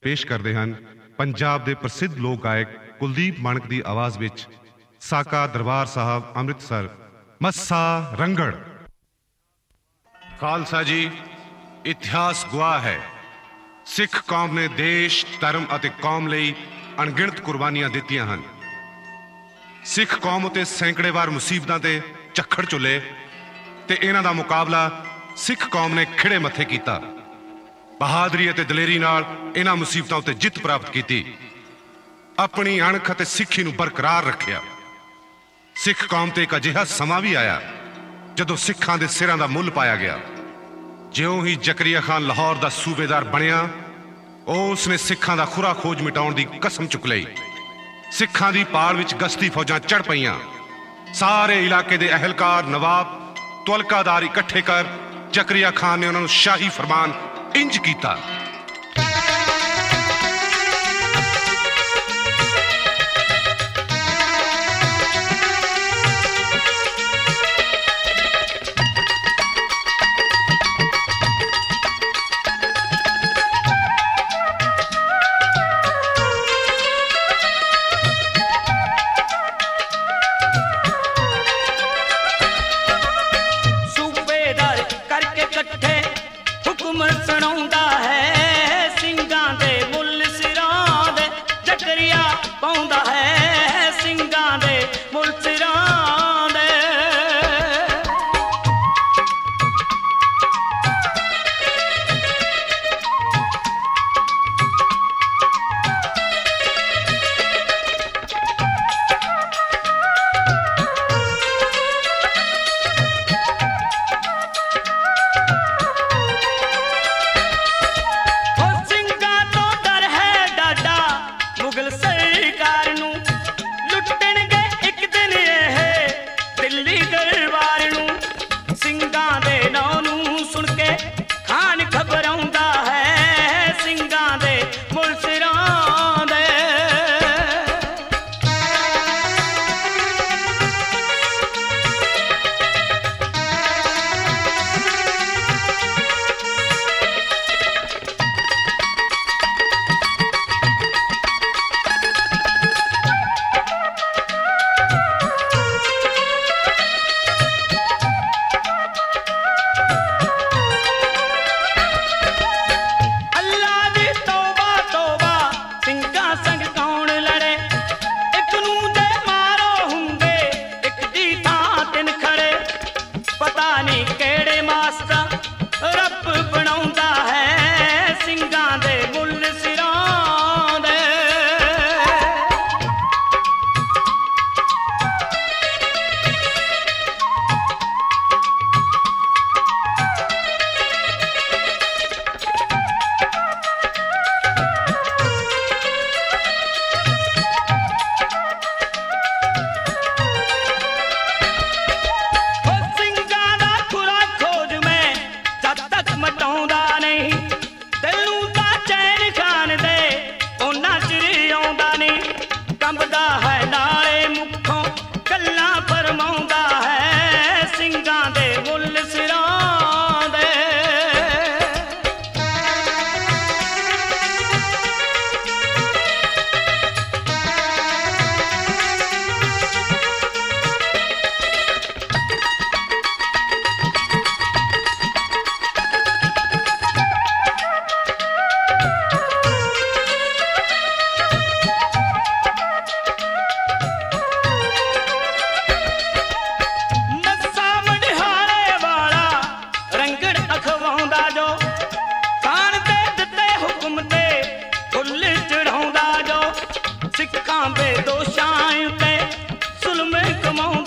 ਪੇਸ਼ ਕਰਦੇ ਹਨ ਪੰਜਾਬ ਦੇ ਪ੍ਰਸਿੱਧ ਲੋਕ ਗਾਇਕ ਕੁਲਦੀਪ ਮਾਣਕ ਦੀ ਆਵਾਜ਼ ਵਿੱਚ ਸਾਕਾ ਦਰਬਾਰ ਸਾਹਿਬ ਅੰਮ੍ਰਿਤਸਰ ਮੱਸਾ ਰੰਗੜ। ਖਾਲਸਾ ਜੀ, ਇਤਿਹਾਸ ਗਵਾਹ ਹੈ ਸਿੱਖ ਕੌਮ ਨੇ ਦੇਸ਼, ਧਰਮ ਅਤੇ ਕੌਮ ਲਈ ਅਣਗਿਣਤ ਕੁਰਬਾਨੀਆਂ ਦਿੱਤੀਆਂ ਹਨ। ਸਿੱਖ ਕੌਮ ਉਤੇ ਸੈਂਕੜੇ ਵਾਰ ਮੁਸੀਬਤਾਂ ਤੇ ਝੱਖੜ ਝੁੱਲੇ ਤੇ ਇਹਨਾਂ ਦਾ ਮੁਕਾਬਲਾ ਸਿੱਖ ਕੌਮ ਨੇ ਖਿੜੇ ਮੱਥੇ ਕੀਤਾ। ਬਹਾਦਰੀ ਅਤੇ ਦਲੇਰੀ ਨਾਲ ਇਹਨਾਂ ਮੁਸੀਬਤਾਂ ਉੱਤੇ ਜਿੱਤ ਪ੍ਰਾਪਤ ਕੀਤੀ, ਆਪਣੀ ਅਣਖ ਅਤੇ ਸਿੱਖੀ ਨੂੰ ਬਰਕਰਾਰ ਰੱਖਿਆ। ਸਿੱਖ ਕੌਮ ਤੇ ਇੱਕ ਅਜਿਹਾ ਸਮਾਂ ਵੀ ਆਇਆ ਜਦੋਂ ਸਿੱਖਾਂ ਦੇ ਸਿਰਾਂ ਦਾ ਮੁੱਲ ਪਾਇਆ ਗਿਆ। ਜਿਉਂ ਹੀ ਜ਼ਕਰੀਆ ਖਾਨ ਲਾਹੌਰ ਦਾ ਸੂਬੇਦਾਰ ਬਣਿਆ, ਉਸ ਨੇ ਸਿੱਖਾਂ ਦਾ ਖੁਰਾ ਖੋਜ ਮਿਟਾਉਣ ਦੀ ਕਸਮ ਚੁੱਕ ਲਈ। ਸਿੱਖਾਂ ਦੀ ਪਾਲ ਵਿੱਚ ਗਸ਼ਤੀ ਫੌਜਾਂ ਚੜ ਪਈਆਂ। ਸਾਰੇ ਇਲਾਕੇ ਦੇ ਅਹਿਲਕਾਰ, ਨਵਾਬ, ਤੁਲਕਾਦਾਰ ਇਕੱਠੇ ਕਰ ਜ਼ਕਰੀਆ ਖਾਨ ਨੇ ਉਹਨਾਂ ਨੂੰ ਸ਼ਾਹੀ ਫਰਮਾਨ ਇੰਜ ਕੀਤਾ। ਸਿੱਖਾਂ ਦੇ ਦੋਸ਼ਾਂ ਉਤੇ ਜ਼ੁਲਮ ਕਮਾਉਂਦਾ